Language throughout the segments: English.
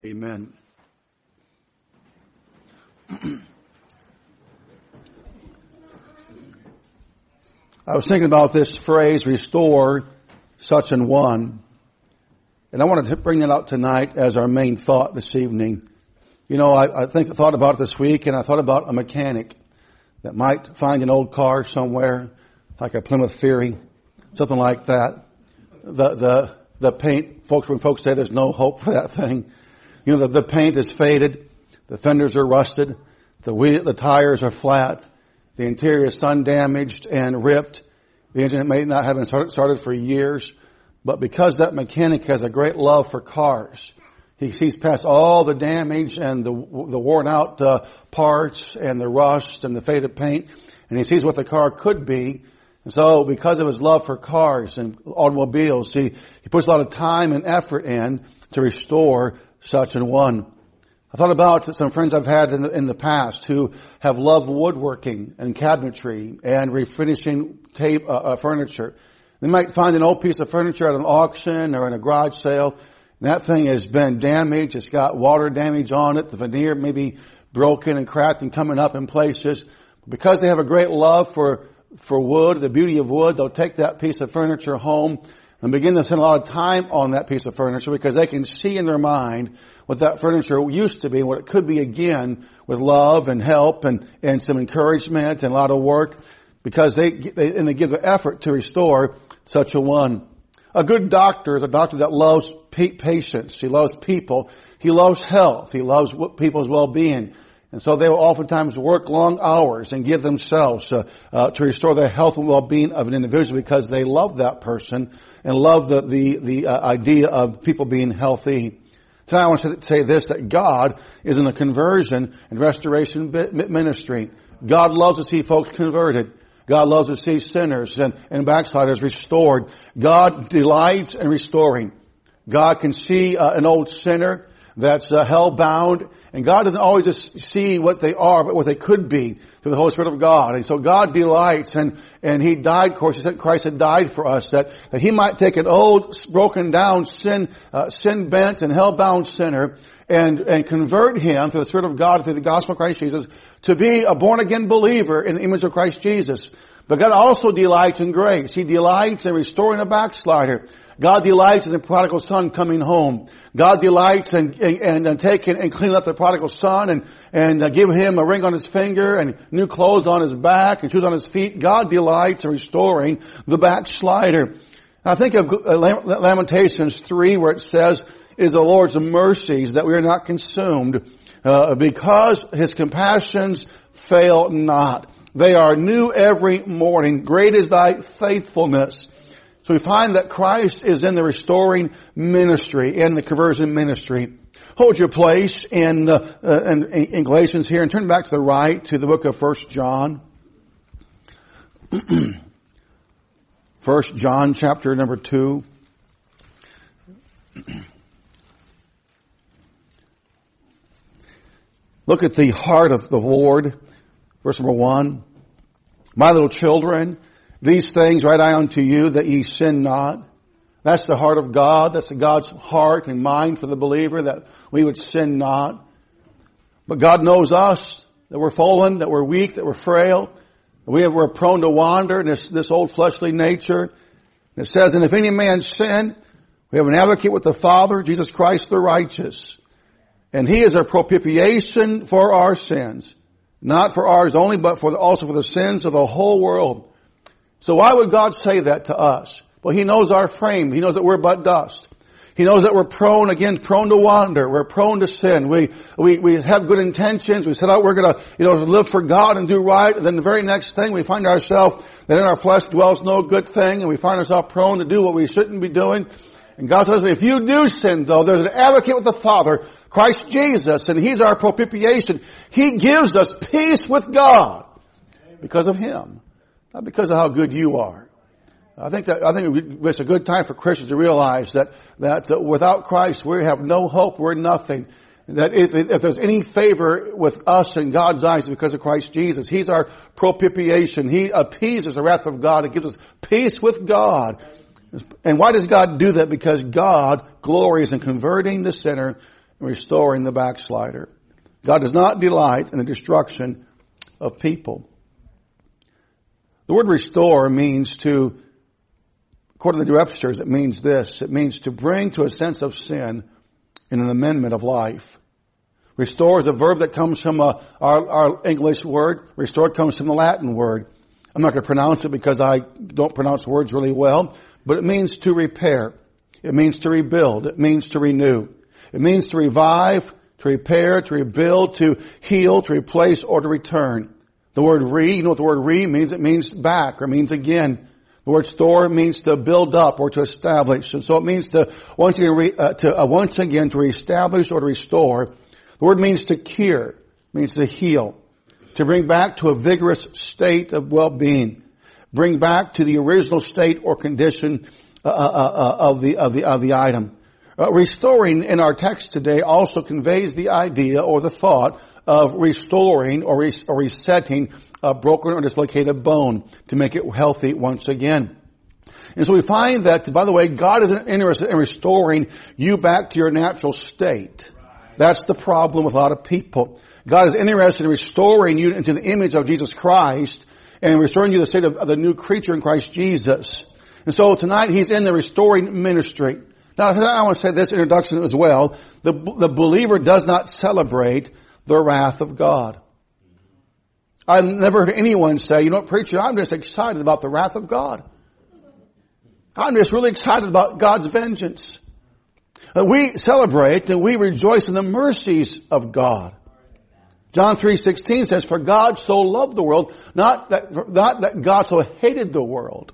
Amen. I was thinking about this phrase, restore such an one. And I wanted to bring that out tonight as our main thought this evening. You know, I thought about it this week, and I thought about a mechanic that might find an old car somewhere, like a Plymouth Fury, something like that. The paint, when folks say there's no hope for that thing, you know, the paint is faded, the fenders are rusted, the tires are flat, the interior is sun damaged and ripped. The engine may not have been started for years, but because that mechanic has a great love for cars, he sees past all the damage and the worn out parts and the rust and the faded paint, and he sees what the car could be. And so because of his love for cars and automobiles, he puts a lot of time and effort in to restore such an one. I thought about some friends I've had in the past who have loved woodworking and cabinetry and refinishing furniture. They might find an old piece of furniture at an auction or in a garage sale, and that thing has been damaged. It's got water damage on it. The veneer may be broken and cracked and coming up in places. Because they have a great love for wood, the beauty of wood, they'll take that piece of furniture home and begin to spend a lot of time on that piece of furniture because they can see in their mind what that furniture used to be and what it could be again with love and help and some encouragement and a lot of work because they give the effort to restore such a one. A good doctor is a doctor that loves patients. He loves people. He loves health. He loves people's well-being. And so they will oftentimes work long hours and give themselves to restore the health and well-being of an individual because they love that person and love the idea of people being healthy. Tonight I want to say this, that God is in the conversion and restoration ministry. God loves to see folks converted. God loves to see sinners and backsliders restored. God delights in restoring. God can see an old sinner that's hell-bound. And God doesn't always just see what they are, but what they could be through the Holy Spirit of God. And so God delights, and He died, of course, He said Christ had died for us, that He might take an old, broken down, sin-bent and hell-bound sinner and convert him through the Spirit of God, through the gospel of Christ Jesus, to be a born-again believer in the image of Christ Jesus. But God also delights in grace. He delights in restoring a backslider. God delights in the prodigal son coming home. God delights in taking and cleaning up the prodigal son and giving him a ring on his finger and new clothes on his back and shoes on his feet. God delights in restoring the backslider. I think of Lamentations 3 where it says, "It is the Lord's mercies that we are not consumed, because His compassions fail not. They are new every morning. Great is thy faithfulness." So we find that Christ is in the restoring ministry, in the conversion ministry. Hold your place in Galatians here and turn back to the right to the book of 1 John. 1 John chapter number 2. Look at the heart of the Lord. Verse number 1. "My little children, these things write I unto you, that ye sin not." That's the heart of God. That's God's heart and mind for the believer, that we would sin not. But God knows us, that we're fallen, that we're weak, that we're frail. We're prone to wander in this old fleshly nature. And it says, "And if any man sin, we have an advocate with the Father, Jesus Christ the righteous. And He is a propitiation for our sins. Not for ours only, but also for the sins of the whole world." So why would God say that to us? Well, He knows our frame. He knows that we're but dust. He knows that we're prone to wander. We're prone to sin. We have good intentions. We set out, we're gonna, live for God and do right. And then the very next thing, we find ourselves that in our flesh dwells no good thing. And we find ourselves prone to do what we shouldn't be doing. And God says, if you do sin though, there's an advocate with the Father, Christ Jesus, and He's our propitiation. He gives us peace with God because of Him. Not because of how good you are. I think it's a good time for Christians to realize that without Christ we have no hope, we're nothing. That if there's any favor with us in God's eyes, because of Christ Jesus. He's our propitiation. He appeases the wrath of God. It gives us peace with God. And why does God do that? Because God glories in converting the sinner and restoring the backslider. God does not delight in the destruction of people. The word restore means to, according to the Webster's, it means this. It means to bring to a sense of sin in an amendment of life. Restore is a verb that comes from our English word. Restore comes from the Latin word. I'm not going to pronounce it because I don't pronounce words really well, but it means to repair. It means to rebuild. It means to renew. It means to revive, to repair, to rebuild, to heal, to replace, or to return. The word you know what the word means? It means back, or means again. The word store means to build up or to establish. And so it means to once again to reestablish or to restore. The word means to cure, means to heal, to bring back to a vigorous state of well-being, bring back to the original state or condition of the item. Restoring in our text today also conveys the idea or the thought of restoring or resetting a broken or dislocated bone to make it healthy once again. And so we find that, by the way, God isn't interested in restoring you back to your natural state. That's the problem with a lot of people. God is interested in restoring you into the image of Jesus Christ and restoring you to the state of the new creature in Christ Jesus. And so tonight He's in the restoring ministry. Now, I want to say this introduction as well. The believer does not celebrate the wrath of God. I've never heard anyone say, you know what, preacher, I'm just excited about the wrath of God. I'm just really excited about God's vengeance. We celebrate and we rejoice in the mercies of God. John 3:16 says, for God so loved the world, not that God so hated the world.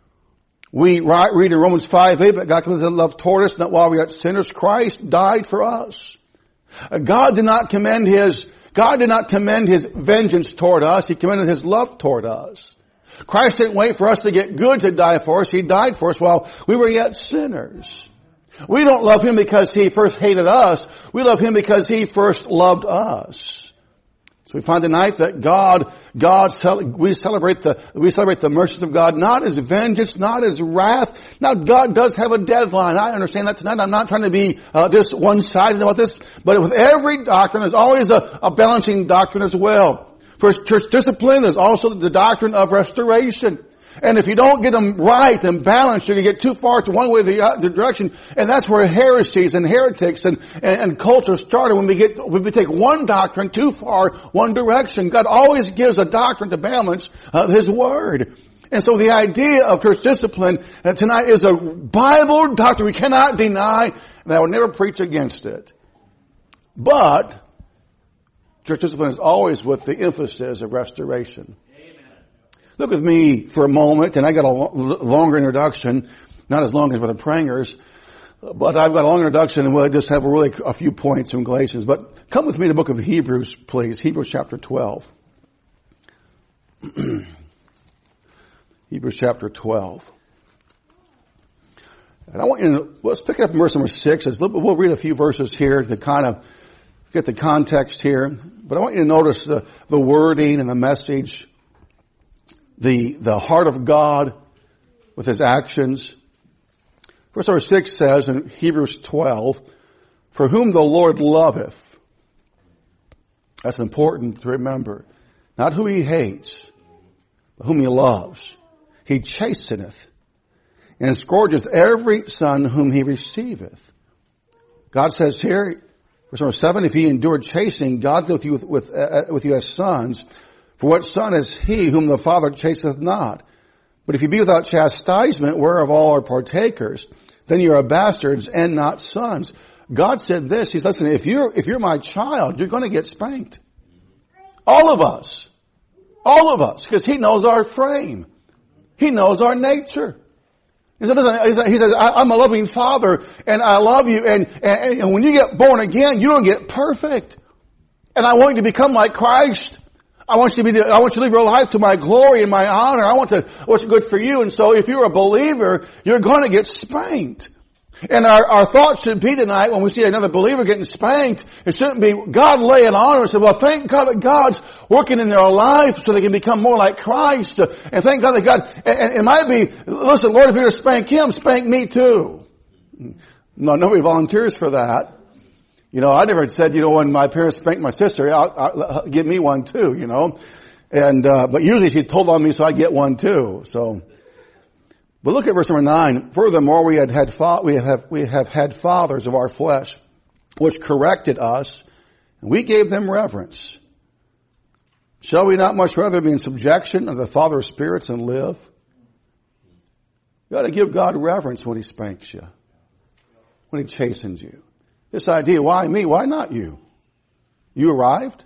We read in Romans 5:8, but God commended His love toward us, that while we were sinners, Christ died for us. God did not commend His vengeance toward us. He commended His love toward us. Christ didn't wait for us to get good to die for us. He died for us while we were yet sinners. We don't love Him because He first hated us. We love Him because He first loved us. So we find tonight that we celebrate the mercies of God, not as vengeance, not as wrath. Now God does have a deadline. I understand that tonight. I'm not trying to be just one-sided about this, but with every doctrine, there's always a balancing doctrine as well. For church discipline, there's also the doctrine of restoration. And if you don't get them right and balanced, you're going to get too far to one way or the other direction. And that's where heresies and heretics and cults are started when we take one doctrine too far, one direction. God always gives a doctrine to balance His Word. And so the idea of church discipline tonight is a Bible doctrine we cannot deny, and I would never preach against it. But church discipline is always with the emphasis of restoration. Look with me for a moment, and I got a longer introduction, not as long as Brother Pranger's, but I've got a long introduction, and we'll just have a few points from Galatians. But come with me to the book of Hebrews, please. Hebrews chapter 12. Hebrews chapter 12. And I want you to, let's pick it up in verse number 6. We'll read a few verses here to kind of get the context here. But I want you to notice the wording and the message, the heart of God with His actions. Verse number 6 says in Hebrews 12, for whom the Lord loveth. That's important to remember. Not who He hates, but whom He loves. He chasteneth and scourgeth every son whom He receiveth. God says here, verse number 7, if He endured chastening, God goeth with you as sons. For what son is he whom the Father chasteneth not? But if you be without chastisement, whereof all are partakers, then you are bastards and not sons. God said this. He said, listen, if you're my child, you're going to get spanked. All of us. All of us. Because He knows our frame. He knows our nature. He says, I'm a loving Father and I love you. And when you get born again, you don't get perfect. And I want you to become like Christ. I want you to live your life to my glory and my honor. I want what's good for you. And so if you're a believer, you're going to get spanked. And our thoughts should be tonight when we see another believer getting spanked, it shouldn't be God laying on them and say, well, thank God that God's working in their life so they can become more like Christ. And thank God that God, and it might be, listen, Lord, if you're going to spank him, spank me too. No, nobody volunteers for that. You know, I never said, you know, when my parents spanked my sister, I'll give me one too, you know. And, but usually she told on me so I'd get one too. So, but look at verse number 9. Furthermore, we have had fathers of our flesh, which corrected us, and we gave them reverence. Shall we not much rather be in subjection of the Father of spirits and live? You got to give God reverence when He spanks you, when He chastens you. This idea, why me? Why not you? You arrived?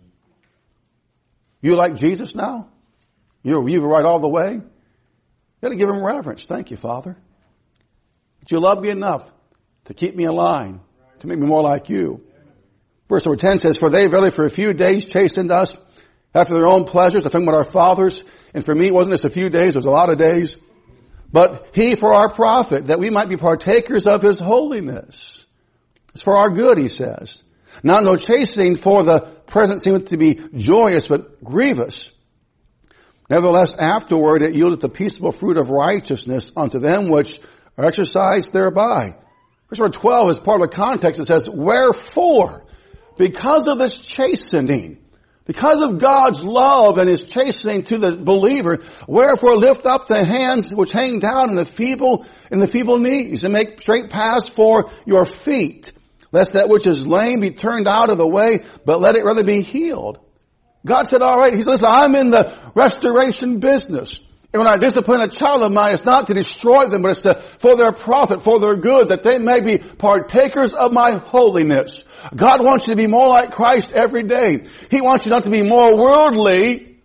You like Jesus now? You've right all the way? You got to give Him reverence. Thank you, Father. But you love me enough to keep me in line, to make me more like you. Verse number 10 says, for they verily for a few days chastened us after their own pleasures. I'm talking about our fathers. And for me, it wasn't just a few days, it was a lot of days. But He for our profit, that we might be partakers of His holiness. It's for our good, he says. Now no chastening for the present seemeth to be joyous, but grievous. Nevertheless, afterward it yieldeth the peaceable fruit of righteousness unto them which are exercised thereby. Verse number 12 is part of the context. It says, wherefore, because of this chastening, because of God's love and His chastening to the believer, wherefore lift up the hands which hang down in the feeble knees, and make straight paths for your feet, lest that which is lame be turned out of the way, but let it rather be healed. God said, all right. He said, listen, I'm in the restoration business. And when I discipline a child of mine, it's not to destroy them, but it's for their profit, for their good, that they may be partakers of my holiness. God wants you to be more like Christ every day. He wants you not to be more worldly,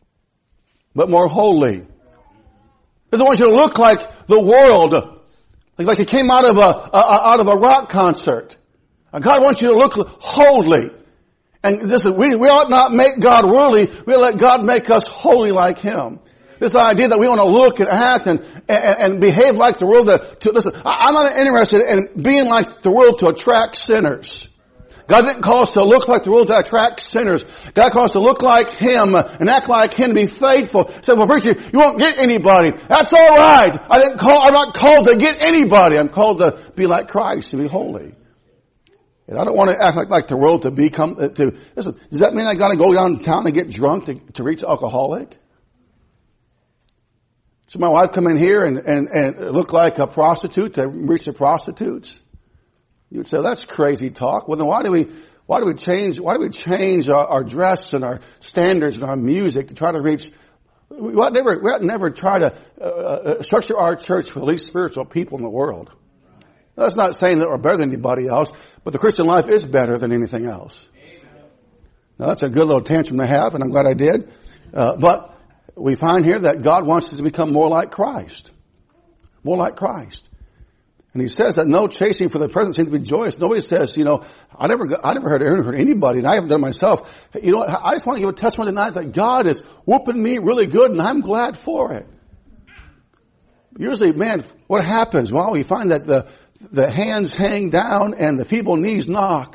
but more holy. He doesn't want you to look like the world, like you came out of a rock concert. And God wants you to look holy. And this is, we ought not make God worldly. We let God make us holy like Him. This idea that we want to look and act and behave like the world. Listen, I'm not interested in being like the world to attract sinners. God didn't call us to look like the world to attract sinners. God calls us to look like Him and act like Him, to be faithful. Say, well, preacher, you won't get anybody. That's all right. I'm not called to get anybody. I'm called to be like Christ, to be holy. And I don't want to act like the world to become, listen, does that mean I got to go downtown and get drunk to reach alcoholic? Should my wife come in here and look like a prostitute to reach the prostitutes? You would say, that's crazy talk. Well, then why do we change our dress and our standards and our music to try to reach, we ought never try to structure our church for the least spiritual people in the world. That's not saying that we're better than anybody else, but the Christian life is better than anything else. Now that's a good little tantrum to have, and I'm glad I did. But we find here that God wants us to become more like Christ. More like Christ. And He says that no chasing for the present seems to be joyous. Nobody says, you know, I never heard anybody, and I haven't done it myself. You know, I just want to give a testimony tonight that God is whooping me really good, and I'm glad for it. Usually, man, what happens? Well, we find that the hands hang down and the feeble knees knock.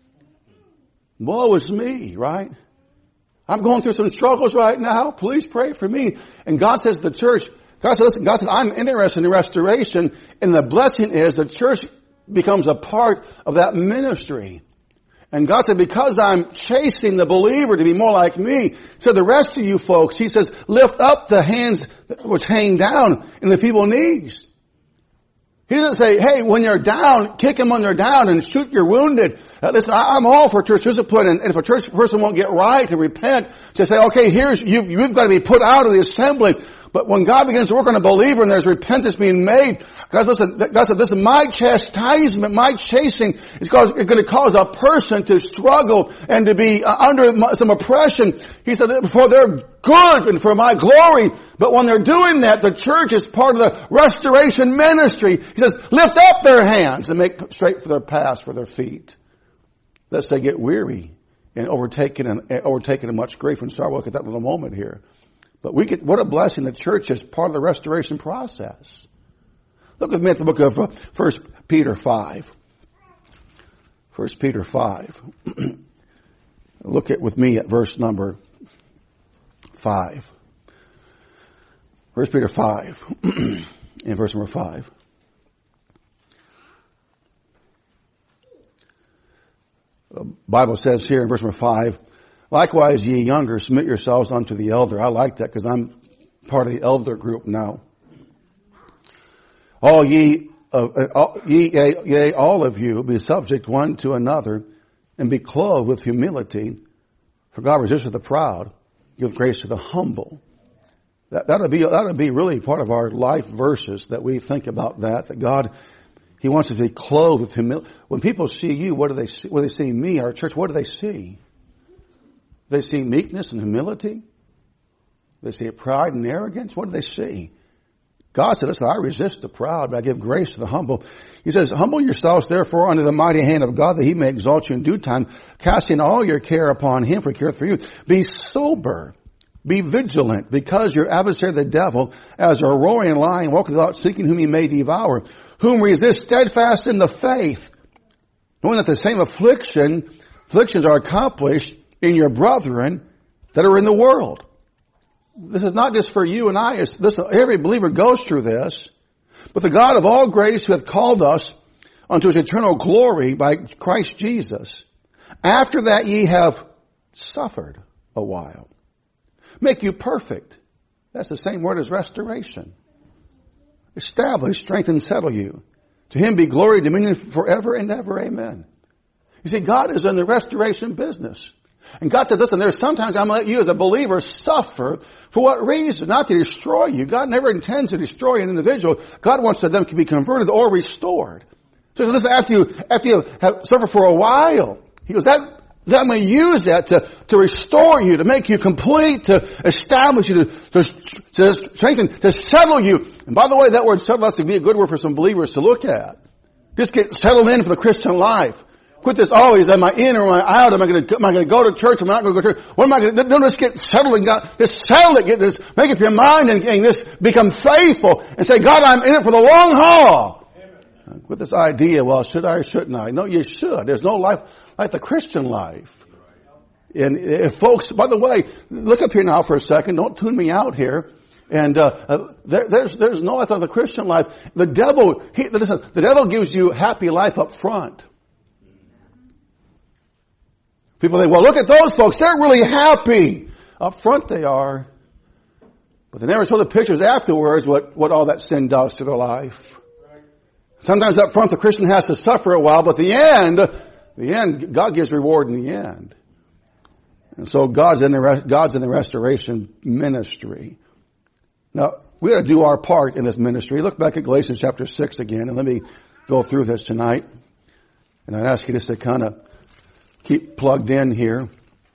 Woe is me, right? I'm going through some struggles right now. Please pray for me. And God says to the church, God said, I'm interested in restoration. And the blessing is the church becomes a part of that ministry. And God said, because I'm chasing the believer to be more like me, so the rest of you folks, He says, lift up the hands which hang down and the feeble knees. He doesn't say, hey, when you're down, kick them when they're down and shoot your wounded. Listen, I'm all for church discipline, and if a church person won't get right and repent, to say, okay, you've got to be put out of the assembly. But when God begins to work on a believer and there's repentance being made, God said, listen, my chastisement, my chasing is going to cause a person to struggle and to be under some oppression. He said, for their good and for my glory. But when they're doing that, the church is part of the restoration ministry. He says, lift up their hands and make straight for their paths for their feet, lest they get weary and overtaken in much grief. And so I'll look at that in a moment here. But what a blessing the church is part of the restoration process. Look with me at the book of 1 Peter 5. 1 Peter 5. Look with me at verse number 5. 1 Peter 5 and verse number 5. The Bible says here in verse number 5, likewise ye younger, submit yourselves unto the elder. I like that because I'm part of the elder group now. All ye, yea, all of you, be subject one to another, and be clothed with humility. For God resisteth the proud, give grace to the humble. That'll be really part of our life verses that we think about that God, He wants us to be clothed with humility. When people see you, what do they see? When they see me, our church, what do they see? They see meekness and humility. They see pride and arrogance. What do they see? God said, listen, I resist the proud, but I give grace to the humble. He says, humble yourselves therefore under the mighty hand of God, that He may exalt you in due time, casting all your care upon Him, for He careth for you. Be sober. Be vigilant, because your adversary the devil, as a roaring lion, walketh about seeking whom he may devour, whom resist steadfast in the faith, knowing that the same afflictions are accomplished in your brethren that are in the world. This is not just for you and I. Every believer goes through this. But the God of all grace, who hath called us unto His eternal glory by Christ Jesus, after that ye have suffered a while, make you perfect. That's the same word as restoration. Establish, strengthen, settle you. To Him be glory, dominion forever and ever. Amen. You see, God is in the restoration business. And God said, listen, there's sometimes I'm going to let you as a believer suffer. For what reason? Not to destroy you. God never intends to destroy an individual. God wants them to be converted or restored. So listen, after you have suffered for a while, He goes, I'm going to use that to restore you, to make you complete, to establish you, to strengthen, to settle you. And by the way, that word settle has to be a good word for some believers to look at. Just get settled in for the Christian life. Quit this always, am I in or am I out? Am I going to go to church? Am I not going to go to church? What am I going to do? Don't just get settled and just settle it. Make up your mind and just become faithful and say, God, I'm in it for the long haul. With this idea, well, should I or shouldn't I? No, you should. There's no life like the Christian life. And if folks, by the way, look up here now for a second. Don't tune me out here. And there's no life like the Christian life. The devil gives you happy life up front. People think, well, look at those folks. They're really happy. Up front they are. But they never show the pictures afterwards what all that sin does to their life. Sometimes up front the Christian has to suffer a while, but the end, God gives reward in the end. And so God's in the restoration ministry. Now, we got to do our part in this ministry. Look back at Galatians chapter 6 again, and let me go through this tonight. And I'd ask you just to kind of keep plugged in here.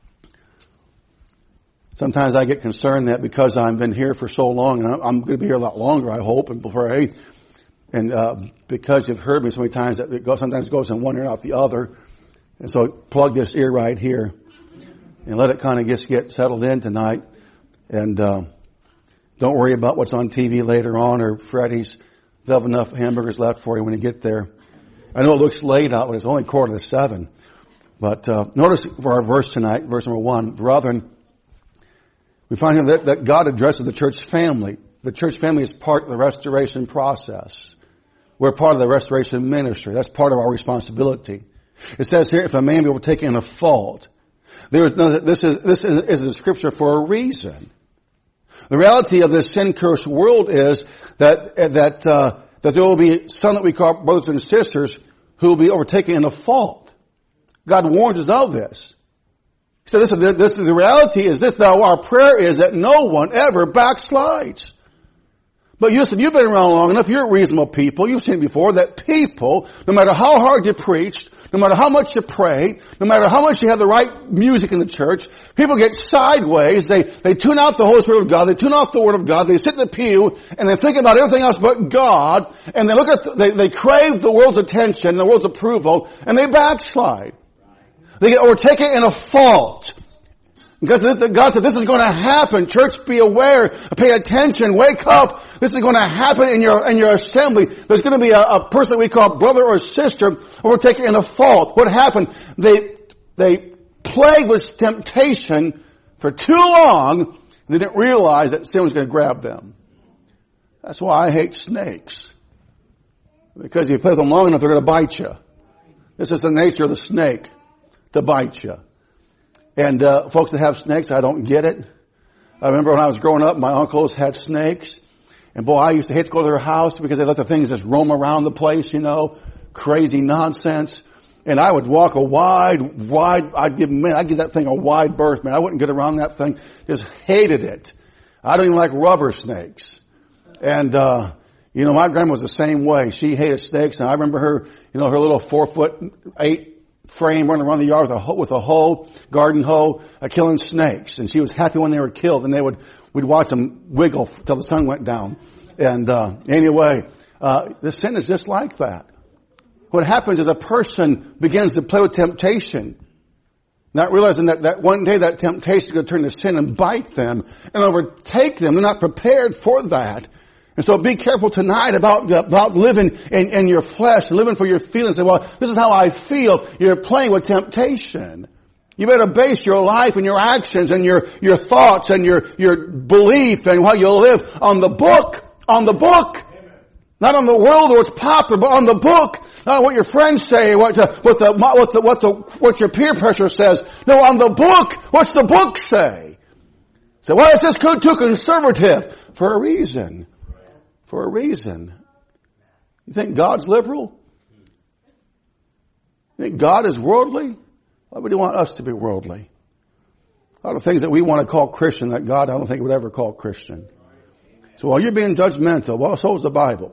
Sometimes I get concerned that because I've been here for so long, and I'm going to be here a lot longer, I hope and pray, and because you've heard me so many times that sometimes it goes in one ear and out the other. And so plug this ear right here and let it kind of just get settled in tonight. And don't worry about what's on TV later on or Freddy's. They'll have enough hamburgers left for you when you get there. I know it looks late out, but it's only 6:45. But notice for our verse tonight, verse number 1, brethren, we find here that God addresses the church family. The church family is part of the restoration process. We're part of the restoration ministry. That's part of our responsibility. It says here, if a man be overtaken in a fault, this is a scripture for a reason. The reality of this sin-cursed world is that there will be some that we call brothers and sisters who will be overtaken in a fault. God warns us of this. He said, this is the reality is this, now our prayer is that no one ever backslides. But listen, you've been around long enough, you're reasonable people, you've seen before that people, no matter how hard you preach, no matter how much you pray, no matter how much you have the right music in the church, people get sideways, they tune out the Holy Spirit of God, they tune off the Word of God, they sit in the pew, and they think about everything else but God, and they crave the world's attention, the world's approval, and they backslide. They get overtaken in a fault. God said, this is going to happen. Church, be aware. Pay attention. Wake up. This is going to happen in your assembly. There's going to be a person that we call brother or sister overtaken in a fault. What happened? They plagued with temptation for too long. They didn't realize that sin was going to grab them. That's why I hate snakes. Because if you play with them long enough, they're going to bite you. This is the nature of the snake. to bite you. And folks that have snakes, I don't get it. I remember when I was growing up, my uncles had snakes. And boy, I used to hate to go to their house because they let the things just roam around the place, crazy nonsense. And I would walk I'd give that thing a wide berth, man. I wouldn't get around that thing. Just hated it. I don't even like rubber snakes. And, my grandma was the same way. She hated snakes. And I remember her, her little 4'8" frame running around the yard with a hoe, garden hoe, killing snakes. And she was happy when they were killed. And we'd watch them wiggle till the sun went down. And, anyway, the sin is just like that. What happens is a person begins to play with temptation, not realizing that one day that temptation is going to turn to sin and bite them and overtake them. They're not prepared for that. And so be careful tonight about living in your flesh, living for your feelings. Say, well, this is how I feel. You're playing with temptation. You better base your life and your actions and your thoughts and your belief and how you live on the book. On the book. Not on the world or what's popular, but on the book. Not what your friends say, what your peer pressure says. No, on the book. What's the book say? So why is this too conservative? For a reason. For a reason. You think God's liberal? You think God is worldly? Why would He want us to be worldly? A lot of things that we want to call Christian that God I don't think would ever call Christian. So while you're being judgmental, well, so is the Bible.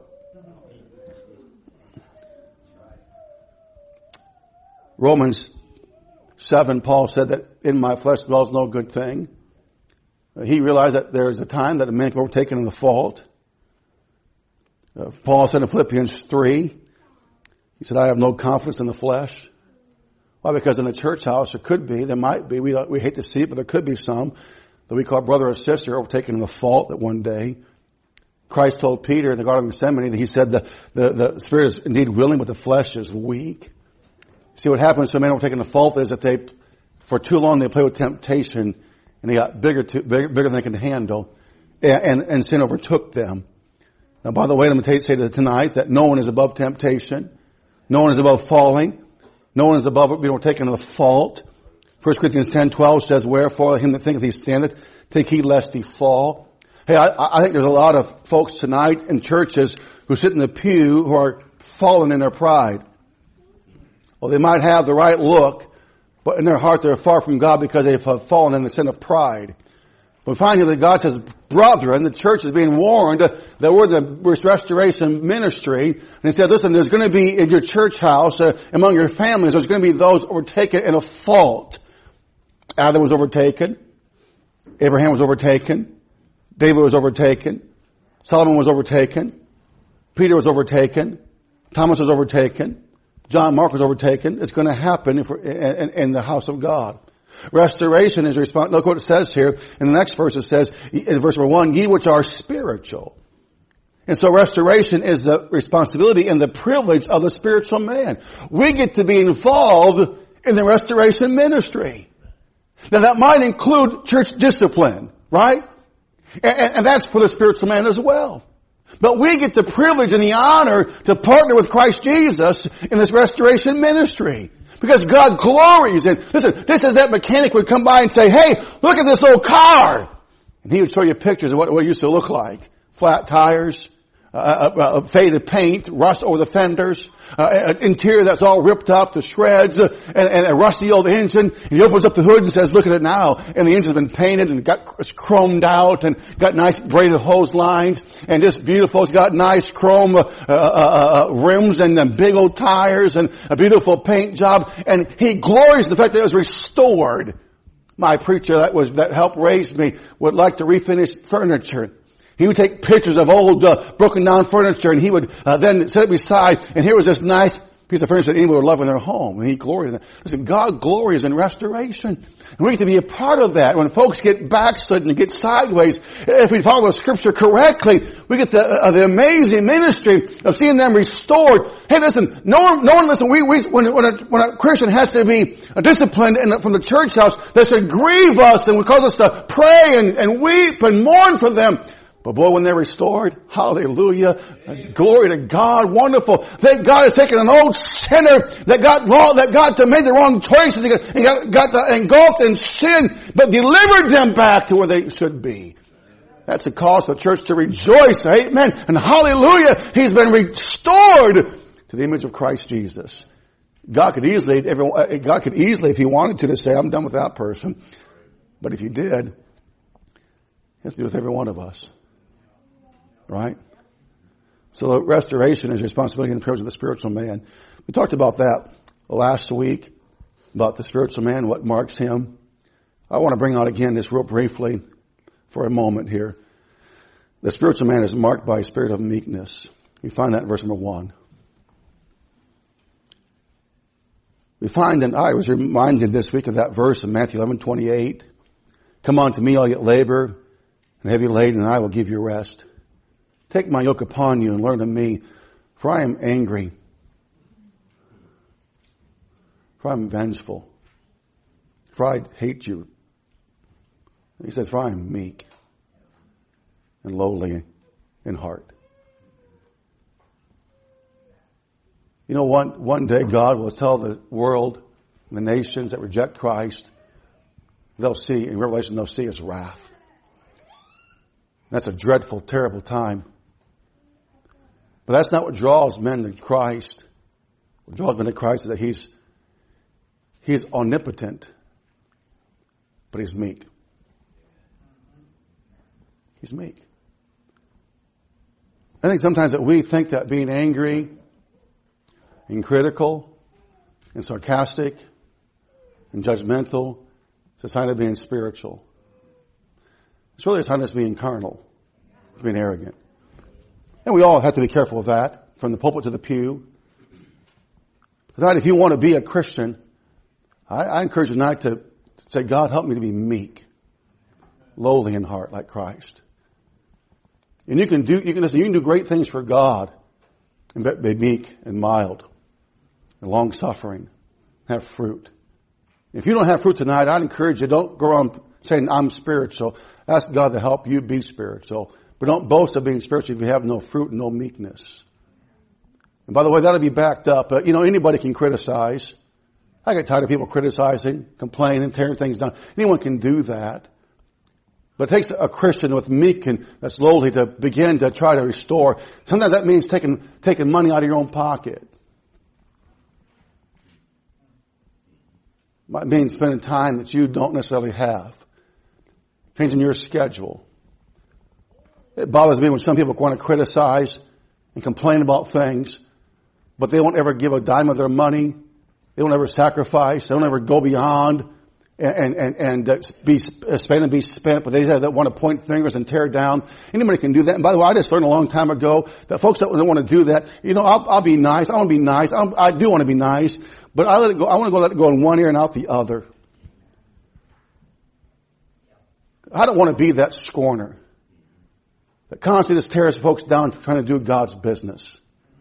Romans 7, Paul said that in my flesh dwells no good thing. He realized that there's a time that a man can be overtaken in the fault. Paul said in Philippians 3, he said, I have no confidence in the flesh. Why? Because in the church house there might be, we hate to see it, but there could be some that we call brother or sister overtaken in the fault that one day. Christ told Peter in the Garden of Gethsemane that He said the spirit is indeed willing, but the flesh is weak. See, what happens to a man overtaking the fault is that for too long they play with temptation and they got bigger than they can handle and sin overtook them. Now, by the way, I'm going to say tonight that no one is above temptation. No one is above falling. No one is above being overtaken in the fault. 1 Corinthians 10:12 says, wherefore let him that thinketh he standeth, take heed lest he fall. Hey, I think there's a lot of folks tonight in churches who sit in the pew who are fallen in their pride. Well, they might have the right look, but in their heart they're far from God because they've fallen in the sin of pride. We find here that God says, brethren, the church is being warned that we're the restoration ministry. And He said, listen, there's going to be in your church house, among your families, there's going to be those overtaken in a fault. Adam was overtaken. Abraham was overtaken. David was overtaken. Solomon was overtaken. Peter was overtaken. Thomas was overtaken. John Mark was overtaken. It's going to happen in the house of God. Restoration is response. Look what it says here. In the next verse it says, in verse number 1, ye which are spiritual. And so restoration is the responsibility and the privilege of the spiritual man. We get to be involved in the restoration ministry. Now that might include church discipline, right? And that's for the spiritual man as well. But we get the privilege and the honor to partner with Christ Jesus in this restoration ministry. Because God glories in, listen, this is that mechanic would come by and say, hey, look at this old car. And he would show you pictures of what it used to look like. Flat tires, faded paint, rust over the fenders, interior that's all ripped up to shreds, and a rusty old engine. And he opens up the hood and says, look at it now. And the engine's been painted and it's chromed out and got nice braided hose lines and just beautiful. It's got nice chrome rims and big old tires and a beautiful paint job. And he glories in the fact that it was restored. My preacher that helped raise me would like to refinish furniture. He would take pictures of old, broken down furniture and he would, then set it beside, and here was this nice piece of furniture that anyone would love in their home. And he glories in that. Listen, God glories in restoration. And we get to be a part of that. When folks get backslidden and get sideways, if we follow the scripture correctly, we get the amazing ministry of seeing them restored. Hey, listen, no one listen, when a Christian has to be disciplined from the church house, that should grieve us and would cause us to pray and weep and mourn for them. But boy, when they're restored, hallelujah, glory to God, wonderful. That God has taken an old sinner that made the wrong choices and got engulfed in sin, but delivered them back to where they should be. That's a cause for the church to rejoice. Amen. And hallelujah, he's been restored to the image of Christ Jesus. God could easily, if he wanted to say, I'm done with that person. But if he did, he has to do with every one of us. Right? So the restoration is responsibility in the prayers of the spiritual man. We talked about that last week, about the spiritual man, what marks him. I want to bring out again this real briefly for a moment here. The spiritual man is marked by a spirit of meekness. We find that in verse number 1. We find, and I was reminded this week of that verse in Matthew 11:28. Come unto me, all ye that labor and heavy laden, and I will give you rest. Take my yoke upon you and learn of me, for I am angry, for I am vengeful, for I hate you. He says, for I am meek and lowly in heart. You know, one day God will tell the world, the nations that reject Christ, they'll see, in Revelation, they'll see his wrath. That's a dreadful, terrible time. But that's not what draws men to Christ. What draws men to Christ is that he's omnipotent, but he's meek. He's meek. I think sometimes that we think that being angry and critical and sarcastic and judgmental is a sign of being spiritual. It's really a sign of being carnal, being arrogant. And we all have to be careful of that, from the pulpit to the pew. Tonight, if you want to be a Christian, I encourage you tonight to say, God, help me to be meek, lowly in heart like Christ. And you can do great things for God and be meek and mild and long suffering, have fruit. If you don't have fruit tonight, I'd encourage you, don't go around saying, I'm spiritual. Ask God to help you be spiritual. But don't boast of being spiritual if you have no fruit and no meekness. And by the way, that'll be backed up. Anybody can criticize. I get tired of people criticizing, complaining, tearing things down. Anyone can do that. But it takes a Christian with meek and that's lowly to begin to try to restore. Sometimes that means taking money out of your own pocket. Might mean spending time that you don't necessarily have. Changing your schedule. It bothers me when some people want to criticize and complain about things, but they won't ever give a dime of their money. They won't ever sacrifice. They won't ever go beyond and be spent and be spent. But they want to point fingers and tear down. Anybody can do that. And by the way, I just learned a long time ago that folks that don't want to do that, I'll be nice. I want to be nice. I do want to be nice, but I let it go. I want to let it go in one ear and out the other. I don't want to be that scorner that constantly just tears folks down for trying to do God's business.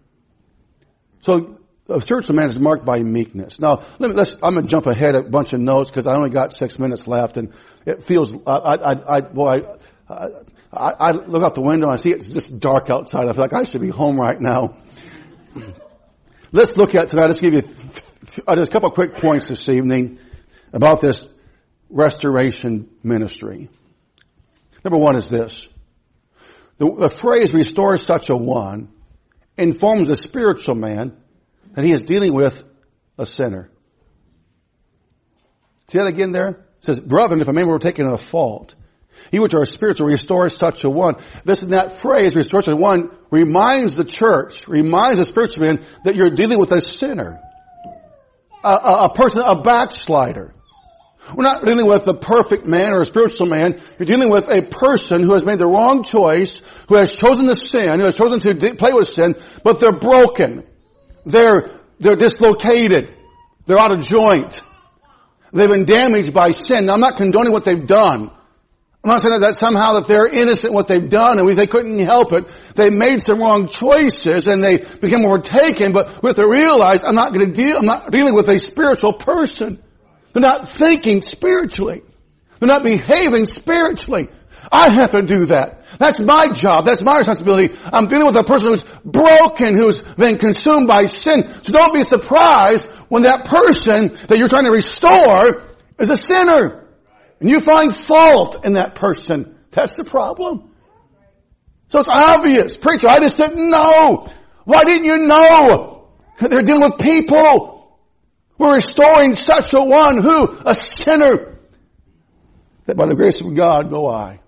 So a spiritual man is marked by meekness. Now, I'm going to jump ahead a bunch of notes because I only got 6 minutes left, and it feels. I look out the window and I see it's just dark outside. I feel like I should be home right now. Let's look at tonight. Let's give you just a couple of quick points this evening about this restoration ministry. Number one is this. The phrase restores such a one informs the spiritual man that he is dealing with a sinner. See that again there? It says, brethren, if a man were taken in a fault, he which are spiritual restores such a one. This and that phrase, restore such a one, reminds the church, reminds the spiritual man that you're dealing with a sinner. A person, a backslider. We're not dealing with a perfect man or a spiritual man. You're dealing with a person who has made the wrong choice, who has chosen to sin, who has chosen to play with sin, but they're broken. They're dislocated. They're out of joint. They've been damaged by sin. Now, I'm not condoning what they've done. I'm not saying that somehow that they're innocent in what they've done and they couldn't help it. They made some wrong choices and they became overtaken, but we have to realize I'm not dealing with a spiritual person. They're not thinking spiritually. They're not behaving spiritually. I have to do that. That's my job. That's my responsibility. I'm dealing with a person who's broken, who's been consumed by sin. So don't be surprised when that person that you're trying to restore is a sinner. And you find fault in that person. That's the problem. So it's obvious. Preacher, I just didn't know. Why didn't you know? They're dealing with people. We're restoring such a one who, a sinner, that by the grace of God go I.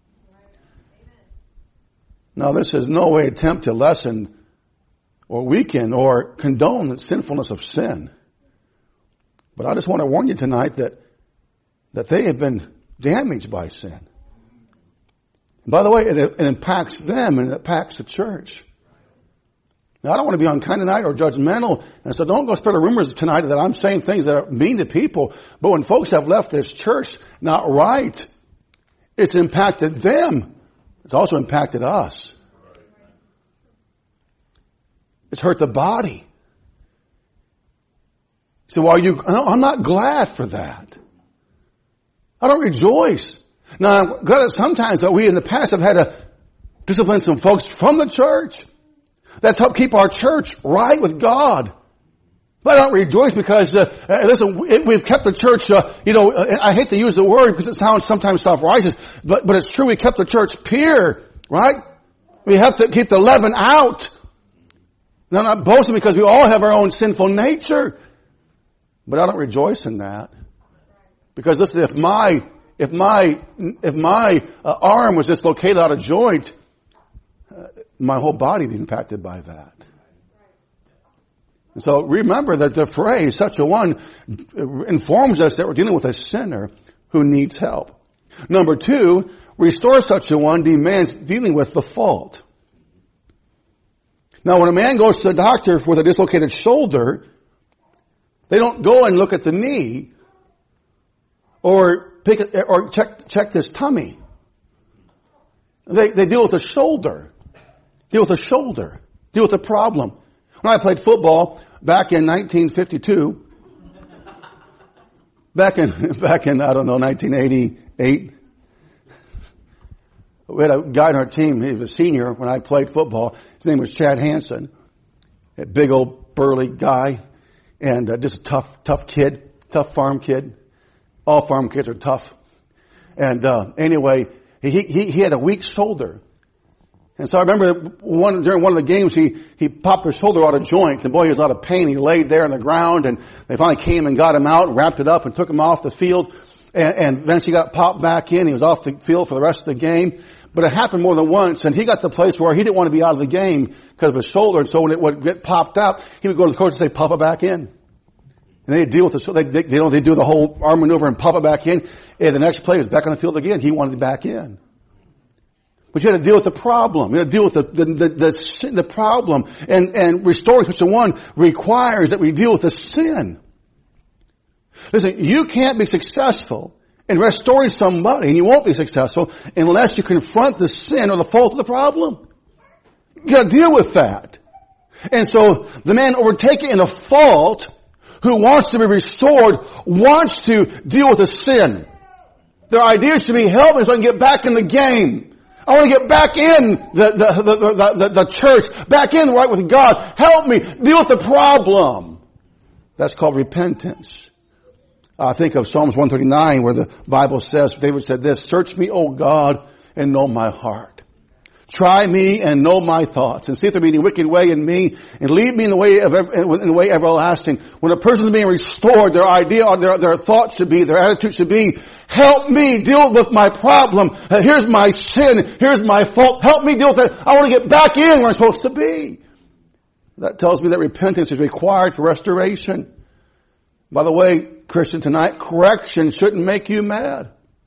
Now this is no way attempt to lessen or weaken or condone the sinfulness of sin. But I just want to warn you tonight that they have been damaged by sin. And by the way, it impacts them and it impacts the church. Now I don't want to be unkind tonight or judgmental, and so don't go spread rumors tonight that I'm saying things that are mean to people. But when folks have left this church not right, it's impacted them. It's also impacted us. It's hurt the body. So I'm not glad for that. I don't rejoice. Now, I'm glad that sometimes that we in the past have had to discipline some folks from the church. That's helped keep our church right with God. But I don't rejoice because, we've kept the church, I hate to use the word because it sounds sometimes self-righteous, but it's true, we kept the church pure, right? We have to keep the leaven out. Now, I'm not boasting because we all have our own sinful nature. But I don't rejoice in that. Because listen, if my arm was dislocated out of joint, my whole body would be impacted by that. And so remember that the phrase, such a one, informs us that we're dealing with a sinner who needs help. Number two, restore such a one demands dealing with the fault. Now when a man goes to the doctor with a dislocated shoulder, they don't go and look at the knee or check his tummy. They deal with the shoulder. Deal with the shoulder. Deal with the problem. When I played football back in 1952, back in 1988, we had a guy on our team. He was a senior when I played football. His name was Chad Hansen. A big old burly guy, and just a tough kid, tough farm kid. All farm kids are tough. And anyway, he had a weak shoulder. And so I remember during one of the games, he popped his shoulder out of joint, and boy, he was out of pain. He laid there on the ground, and they finally came and got him out and wrapped it up and took him off the field. And eventually got popped back in. He was off the field for the rest of the game. But it happened more than once, and he got to the place where he didn't want to be out of the game because of his shoulder. And so when it would get popped out, he would go to the coach and say, "Pop it back in." And they'd deal with it. They do the whole arm maneuver and pop it back in. And the next play was back on the field again. He wanted it back in. But you had to deal with the problem. You had to deal with the problem. And restoring such a one requires that we deal with the sin. Listen, you can't be successful in restoring somebody, and you won't be successful unless you confront the sin or the fault of the problem. You gotta deal with that. And so the man overtaken in a fault who wants to be restored wants to deal with the sin. Their idea is to be helped me so I can get back in the game. I want to get back in the church, back in right with God. Help me deal with the problem. That's called repentance. I think of Psalms 139 where the Bible says, David said this, "Search me, O God, and know my heart. Try me and know my thoughts, and see if there be any wicked way in me, and lead me in the way everlasting." When a person is being restored, their idea or their thought should be, their attitude should be, help me deal with my problem. Here's my sin. Here's my fault. Help me deal with it. I want to get back in where I'm supposed to be. That tells me that repentance is required for restoration. By the way, Christian, tonight, correction shouldn't make you mad.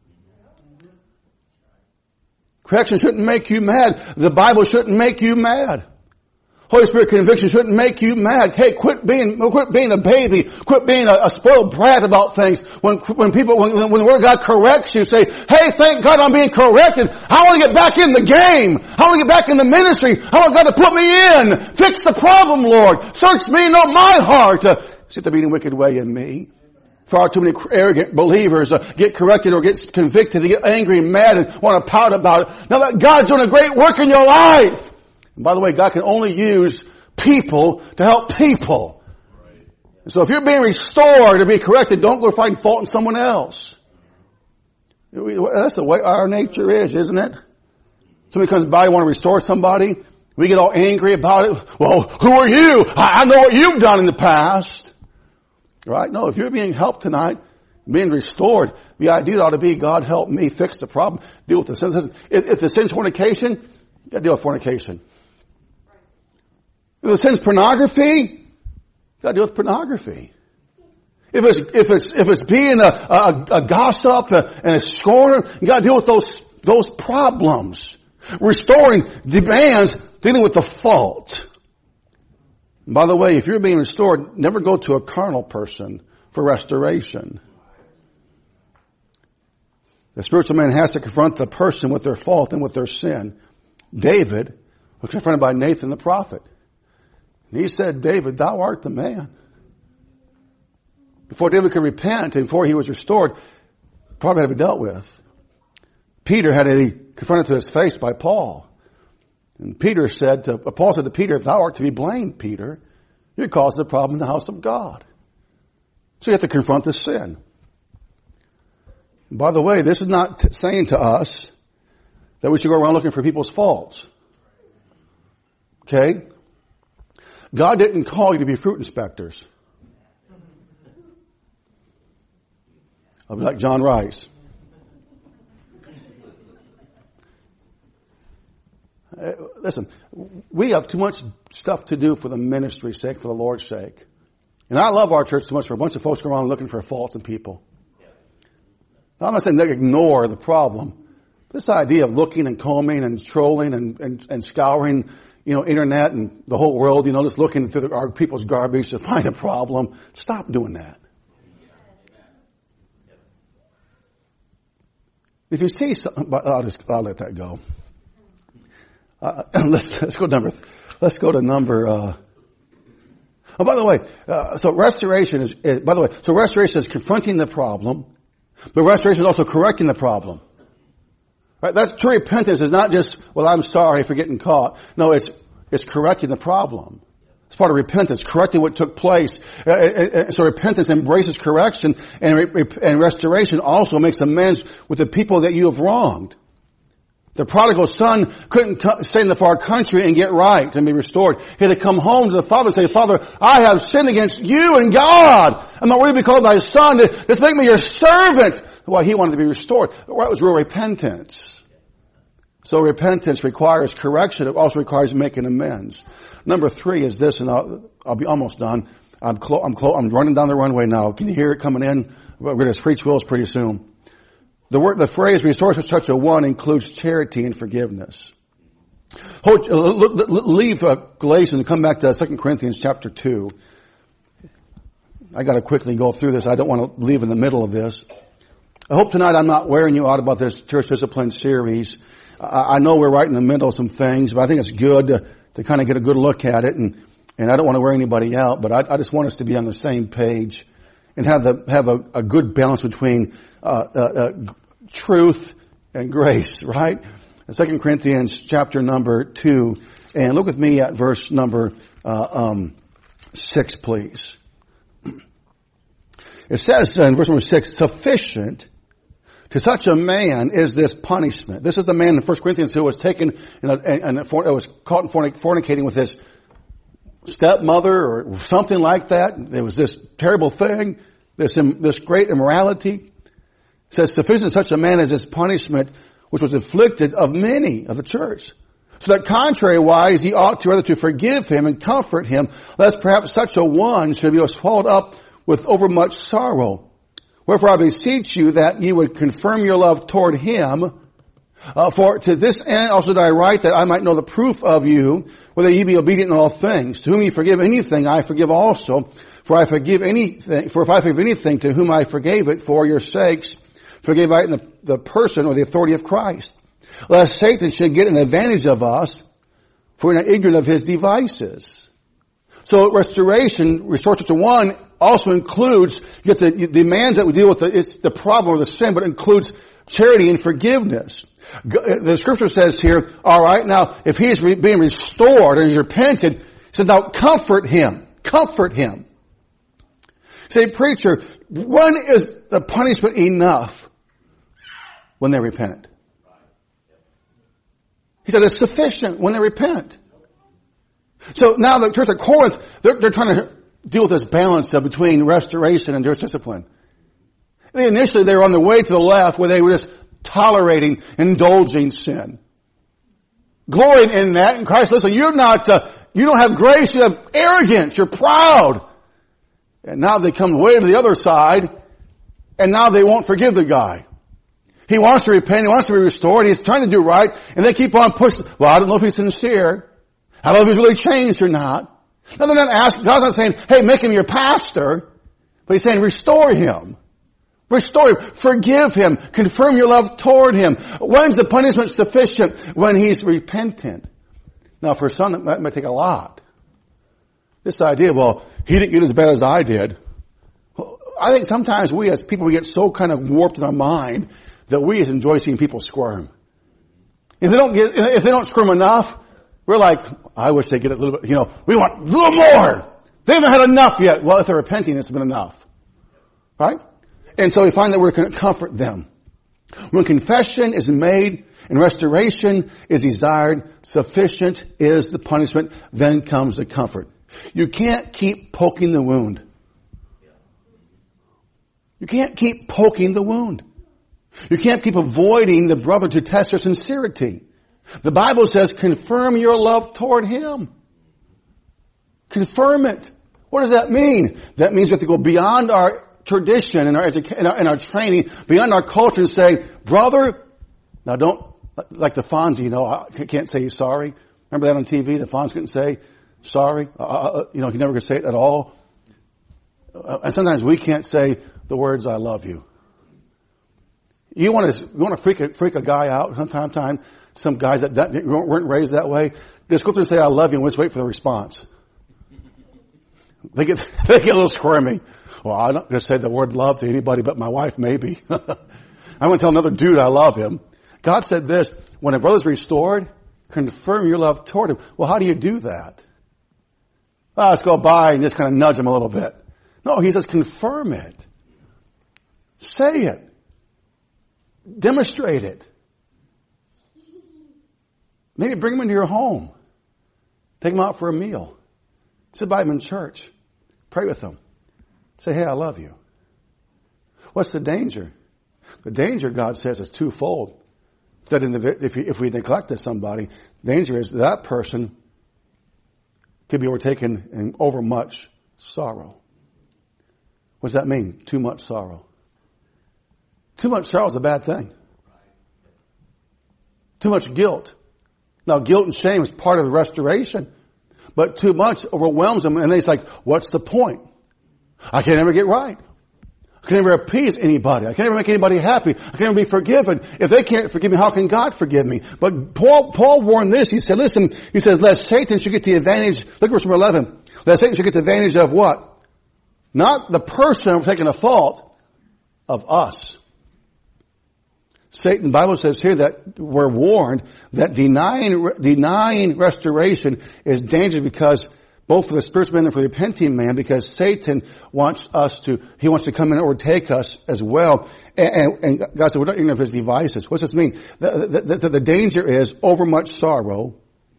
Correction shouldn't make you mad. The Bible shouldn't make you mad. Holy Spirit conviction shouldn't make you mad. Hey, quit being a baby. Quit being a spoiled brat about things. When the Word of God corrects you, say, "Hey, thank God I'm being corrected. I want to get back in the game. I want to get back in the ministry. I want God to put me in. Fix the problem, Lord. Search me, know my heart. See if there be any wicked way in me." Far too many arrogant believers get corrected or get convicted, they get angry and mad and want to pout about it. Now that God's doing a great work in your life. And by the way, God can only use people to help people. So if you're being restored or being corrected, don't go find fault in someone else. That's the way our nature is, isn't it? Somebody comes by and want to restore somebody. We get all angry about it. Well, who are you? I know what you've done in the past. Right? No, if you're being helped tonight, being restored, the idea ought to be, God help me fix the problem, deal with the sin. If the sin's fornication, you got to deal with fornication. If the sin's pornography, you got to deal with pornography. If it's being a gossip and a scorner, you got to deal with those problems. Restoring demands dealing with the fault. And by the way, if you're being restored, never go to a carnal person for restoration. The spiritual man has to confront the person with their fault and with their sin. David was confronted by Nathan the prophet. And he said, David, thou art the man. Before David could repent and before he was restored, probably had to be dealt with. Peter had to be confronted to his face by Paul. And Paul said to Peter, thou art to be blamed, Peter. You're causing the problem in the house of God. So you have to confront the sin. And by the way, this is not saying to us that we should go around looking for people's faults. Okay? God didn't call you to be fruit inspectors. I'll be like John Rice. Listen, we have too much stuff to do for the ministry's sake, for the Lord's sake. And I love our church too much for a bunch of folks going around looking for faults in people. Now, I'm not saying they ignore the problem. This idea of looking and combing and trolling and scouring, internet and the whole world, just looking through our people's garbage to find a problem. Stop doing that. If you see something, I'll let that go. Let's go to number. Oh, by the way, so restoration is confronting the problem, but restoration is also correcting the problem. Right? That's true repentance is not just, well, I'm sorry for getting caught. No, it's correcting the problem. It's part of repentance, correcting what took place. So repentance embraces correction, and restoration also makes amends with the people that you have wronged. The prodigal son couldn't stay in the far country and get right and be restored. He had to come home to the father and say, Father, I have sinned against you and God. I'm not worthy to be called thy son. Just make me your servant. Well, he wanted to be restored. That was real repentance. So repentance requires correction. It also requires making amends. Number 3 is this, and I'll be almost done. I'm running down the runway now. Can you hear it coming in? We're going to preach wheels pretty soon. The phrase restores with such a one includes charity and forgiveness. Leave Galatians and come back to 2 Corinthians chapter 2. I got to quickly go through this. I don't want to leave in the middle of this. I hope tonight I'm not wearing you out about this church discipline series. I know we're right in the middle of some things, but I think it's good to kind of get a good look at it, and I don't want to wear anybody out, but I just want us to be on the same page and have a good balance between truth and grace, right? 2 Corinthians chapter number 2, and look with me at verse number 6, please. It says in verse number 6, sufficient to such a man is this punishment. This is the man in 1 Corinthians who was taken and was caught fornicating with his stepmother or something like that. There was this terrible thing, this great immorality. It says, sufficient to such a man is this punishment which was inflicted of many of the church. So that contrariwise, ye ought to rather to forgive him and comfort him, lest perhaps such a one should be swallowed up with overmuch sorrow. Wherefore I beseech you that ye would confirm your love toward him. For to this end also did I write, that I might know the proof of you, whether ye be obedient in all things. To whom ye forgive anything, I forgive also. For if I forgive anything to whom I forgave it for your sakes, forgive I in the person or the authority of Christ. Lest Satan should get an advantage of us, for we are not ignorant of his devices. So restoration, restores to one, also includes, you get the demands that we deal with, it's the problem or the sin, but it includes charity and forgiveness. The scripture says here, all right, now, if he's being restored and he's repented, he said, now comfort him. Comfort him. Say, preacher, when is the punishment enough? When they repent. He said it's sufficient when they repent. So now the church at Corinth, they're trying to deal with this balance between restoration and discipline. Initially they were on the way to the left where they were just tolerating, indulging sin. Glorying in that. And Christ, listen, you're not, you don't have grace, you have arrogance, you're proud. And now they come way to the other side, and now they won't forgive the guy. He wants to repent, he wants to be restored, he's trying to do right, and they keep on pushing. Well, I don't know if he's sincere. I don't know if he's really changed or not. Now they're not asking, God's not saying, hey, make him your pastor, but he's saying restore him. Restore him. Forgive him. Confirm your love toward him. When's the punishment sufficient? When he's repentant. Now for some, that might take a lot. This idea, well, he didn't get as bad as I did. I think sometimes we as people, we get so kind of warped in our mind that we enjoy seeing people squirm. If they don't squirm enough, we're like, I wish they'd get a little bit, we want a little more. They haven't had enough yet. Well, if they're repenting, it's been enough. Right? And so we find that we're going to comfort them. When confession is made and restoration is desired, sufficient is the punishment, then comes the comfort. You can't keep poking the wound. You can't keep poking the wound. You can't keep avoiding the brother to test their sincerity. The Bible says, confirm your love toward him. Confirm it. What does that mean? That means we have to go beyond our tradition and our education and our training, beyond our culture and say, brother, now don't, like the Fonzie, I can't say sorry. Remember that on TV? The Fonz couldn't say sorry. He never could say it at all. And sometimes we can't say the words, I love you. You want to freak a guy out sometimes, some guys that weren't raised that way. Just go through and say, I love you, and just wait for the response. They get a little squirmy. Well, I'm not going to say the word love to anybody but my wife, maybe. I'm going to tell another dude I love him. God said this, when a brother's restored, confirm your love toward him. Well, how do you do that? Well, let's go by and just kind of nudge him a little bit. No, he says confirm it. Say it. Demonstrate it. Maybe bring him into your home. Take him out for a meal. Sit by him in church. Pray with him. Say, hey, I love you. What's the danger? The danger, God says, is twofold. That if we neglected somebody, the danger is that person could be overtaken in over much sorrow. What does that mean? Too much sorrow. Too much sorrow is a bad thing. Too much guilt. Now, guilt and shame is part of the restoration, but too much overwhelms them, and it's like, what's the point? I can never get right. I can never appease anybody. I can never make anybody happy. I can never be forgiven. If they can't forgive me, how can God forgive me? But Paul warned this. He said, listen, he says, lest Satan should get the advantage. Look at verse number 11. Lest Satan should get the advantage of what? Not the person taking the fault, of us. Satan, the Bible says here that we're warned that denying restoration is dangerous because both for the spiritual man and for the repenting man, because Satan wants he wants to come in and overtake us as well. And God said, we're not ignorant of his devices. What's this mean? The danger is overmuch sorrow.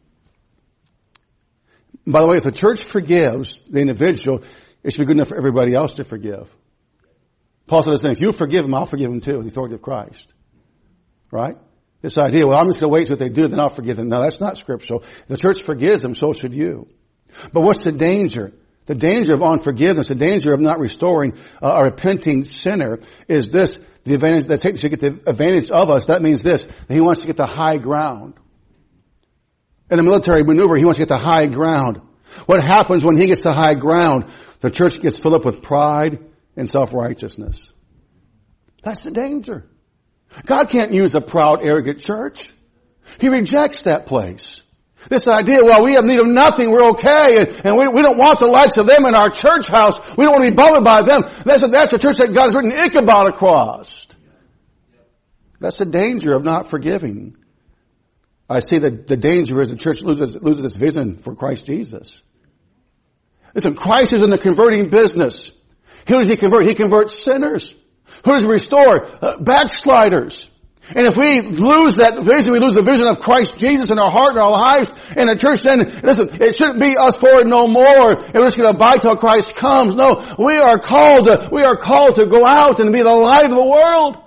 By the way, if the church forgives the individual, it should be good enough for everybody else to forgive. Paul said, listen, if you forgive him, I'll forgive him too, in the authority of Christ. Right? This idea, well, I'm just going to wait till what they do, then I'll forgive them. No, that's not scriptural. If the church forgives them, so should you. But what's the danger? The danger of unforgiveness, the danger of not restoring a repenting sinner is this, the advantage that Satan should get the advantage of us. That means this, that he wants to get the high ground. In a military maneuver, he wants to get the high ground. What happens when he gets the high ground? The church gets filled up with pride and self-righteousness. That's the danger. God can't use a proud, arrogant church. He rejects that place. This idea, well, we have need of nothing, we're okay, and we don't want the likes of them in our church house. We don't want to be bothered by them. That's a church that God has written Ichabod across. That's the danger of not forgiving. I see that the danger is the church loses its vision for Christ Jesus. Listen, Christ is in the converting business. Who does He convert? He converts sinners. Who does He restore? Backsliders. And if we lose that vision, we lose the vision of Christ Jesus in our heart and our lives and the church, then listen, it shouldn't be us forward no more. And we're just going to abide till Christ comes. No, we are called to go out and be the light of the world.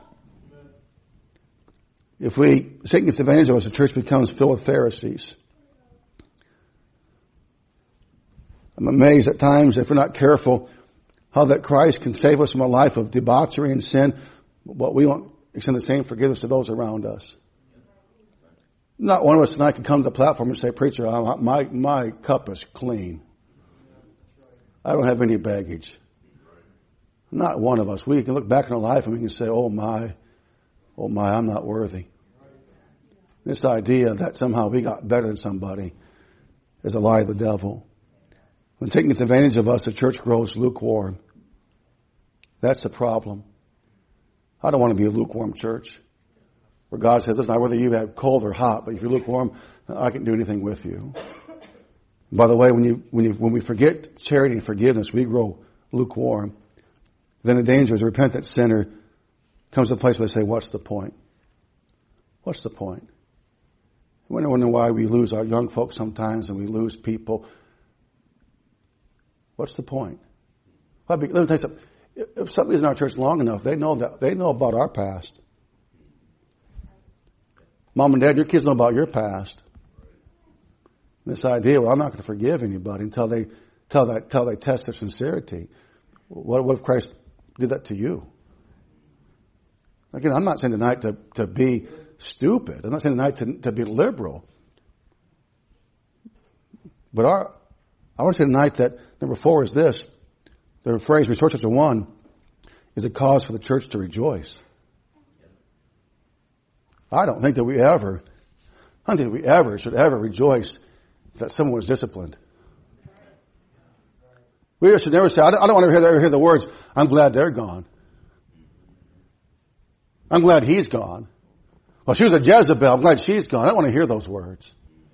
If Satan gets advantage of us, the church becomes filled with Pharisees. I'm amazed at times, if we're not careful, how that Christ can save us from a life of debauchery and sin, but we won't extend the same forgiveness to those around us. Not one of us tonight can come to the platform and say, preacher, my cup is clean. I don't have any baggage. Not one of us. We can look back in our life and we can say, oh my, I'm not worthy. This idea that somehow we got better than somebody is a lie of the devil. When Satan gets advantage of us, the church grows lukewarm. That's the problem. I don't want to be a lukewarm church where God says, listen, whether you have cold or hot, but if you're lukewarm, I can't do anything with you. By the way, when we forget charity and forgiveness, we grow lukewarm. Then the danger is a repentant sinner comes to a place where they say, what's the point? What's the point? I wonder why we lose our young folks sometimes and we lose people. What's the point? Let me tell you something. If somebody's in our church long enough, they know about our past. Mom and Dad, your kids know about your past. This idea, well, I'm not going to forgive anybody until they test their sincerity. What if Christ did that to you? Again, I'm not saying tonight to be stupid. I'm not saying tonight to be liberal. But I want to say tonight that number 4 is this. The phrase, restore chapter 1, is a cause for the church to rejoice. I don't think that we ever should ever rejoice that someone was disciplined. We should never say, I don't want to ever hear the words, I'm glad they're gone. I'm glad he's gone. Well, she was a Jezebel. I'm glad she's gone. I don't want to hear those words.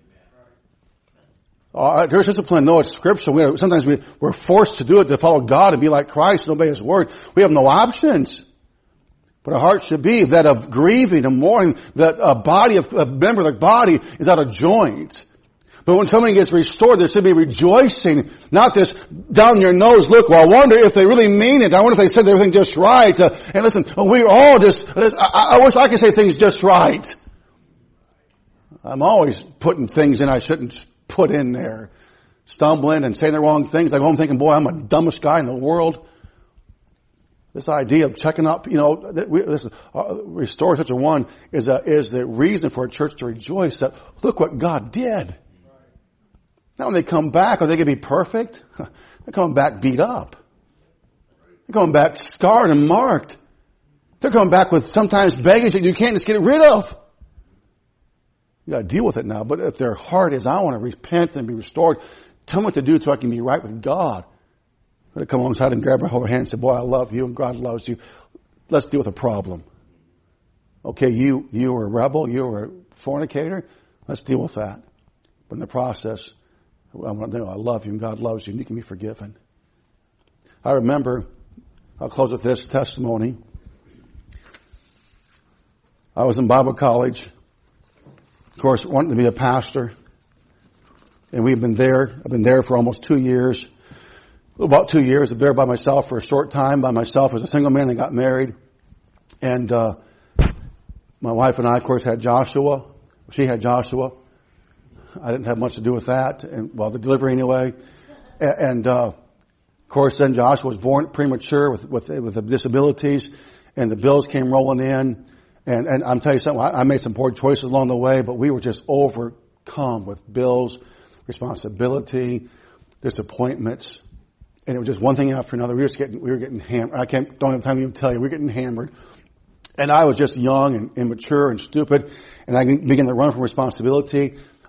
There's discipline. No, it's scriptural. Sometimes we're forced to do it to follow God and be like Christ and obey His word. We have no options. But our heart should be that of grieving and mourning, that a member of the body is out of joint. But when somebody gets restored, there should be rejoicing, not this down your nose look. Well, I wonder if they really mean it. I wonder if they said everything just right. And listen, we're all I wish I could say things just right. I'm always putting things in I shouldn't put in there. Stumbling and saying the wrong things. I go home thinking, boy, I'm the dumbest guy in the world. This idea of checking up, restore chapter 1 is the reason for a church to rejoice that look what God did. Now when they come back, are they going to be perfect? They're coming back beat up. They're coming back scarred and marked. They're coming back with sometimes baggage that you can't just get rid of. You got to deal with it now. But if their heart is, I want to repent and be restored, tell me what to do so I can be right with God. I'm going to come alongside and grab my whole hand and say, boy, I love you and God loves you. Let's deal with the problem. Okay, you were a rebel, you were a fornicator. Let's deal with that. But in the process, I want to know I love you and God loves you and you can be forgiven. I remember, I'll close with this testimony. I was in Bible college. Of course, wanting to be a pastor. And we've been there. I've been there for almost 2 years. About 2 years. I've been there by myself for a short time. By myself as a single man that got married. And my wife and I, of course, had Joshua. She had Joshua. I didn't have much to do with that. And the delivery anyway. And of course, then Joshua was born premature with the disabilities. And the bills came rolling in. And I'm telling you something, I made some poor choices along the way, but we were just overcome with bills, responsibility, disappointments. And it was just one thing after another. We were getting hammered. Don't have time to even tell you. We were getting hammered. And I was just young and immature and stupid. And I began to run from responsibility.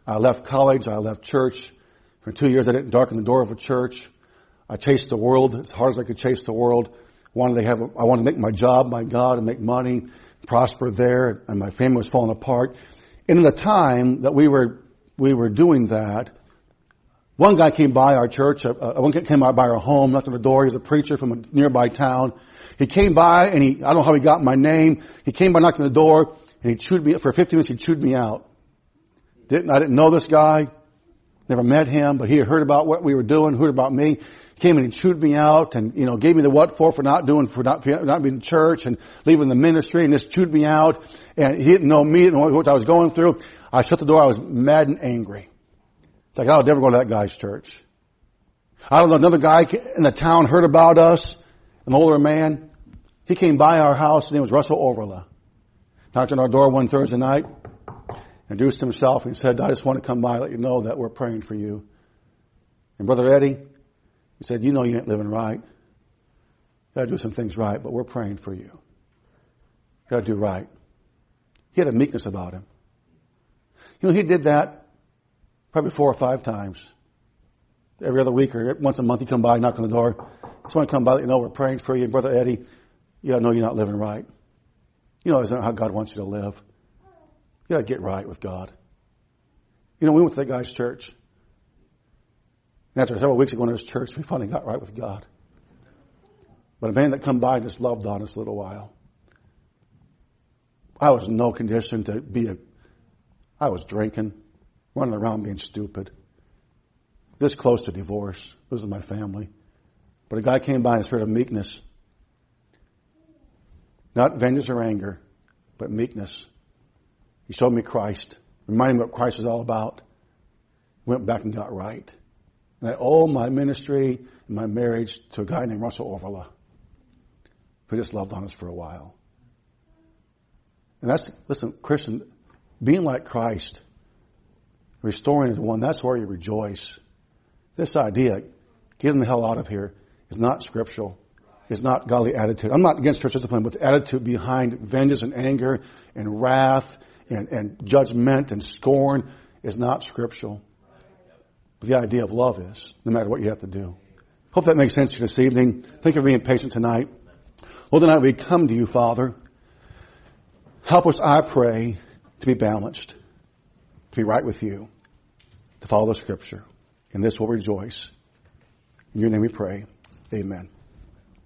I left college. I left church. For 2 years, I didn't darken the door of a church. I chased the world as hard as I could chase the world. I wanted to make my job my God and make money, prosper there, and my family was falling apart. And in the time that we were doing that, one guy came by our church, one guy came by our home, knocked on the door. He was a preacher from a nearby town. He came by and I don't know how he got my name. He came by, knocked on the door, and he chewed me, for 15 minutes he chewed me out. I didn't know this guy, never met him, but he had heard about what we were doing, heard about me. He came and he chewed me out and, gave me the what for not being in church and leaving the ministry, and just chewed me out. And he didn't know me, didn't know what I was going through. I shut the door. I was mad and angry. It's like, I would never go to that guy's church. I don't know, another guy in the town heard about us, an older man. He came by our house. His name was Russell Overla. Knocked on our door one Thursday night, introduced himself, and said, I just want to come by and let you know that we're praying for you. And Brother Eddie, he said, you ain't living right. You gotta do some things right, but we're praying for you. You gotta do right. He had a meekness about him. He did that probably 4 or 5 times. Every other week or once a month he'd come by, knock on the door. Just want to come by, let you know we're praying for you. And Brother Eddie, you gotta know you're not living right. That's not how God wants you to live. You gotta get right with God. We went to that guy's church. And after several weeks of going to his church, we finally got right with God. But a man that come by just loved on us a little while. I was in no condition to I was drinking, running around being stupid. This close to divorce. This was my family. But a guy came by in a spirit of meekness. Not vengeance or anger, but meekness. He showed me Christ, reminded me what Christ was all about. Went back and got right. And I owe my ministry and my marriage to a guy named Russell Overla, who just loved on us for a while. And listen, Christian, being like Christ, restoring as one, that's where you rejoice. This idea, getting the hell out of here, is not scriptural. It's not godly attitude. I'm not against church discipline, but the attitude behind vengeance and anger and wrath and judgment and scorn is not scriptural. But the idea of love is, no matter what you have to do. Hope that makes sense to you this evening. Thank you for being patient tonight. Lord, tonight we come to you, Father. Help us, I pray, to be balanced, to be right with you, to follow the scripture. In this we'll rejoice. In your name we pray. Amen.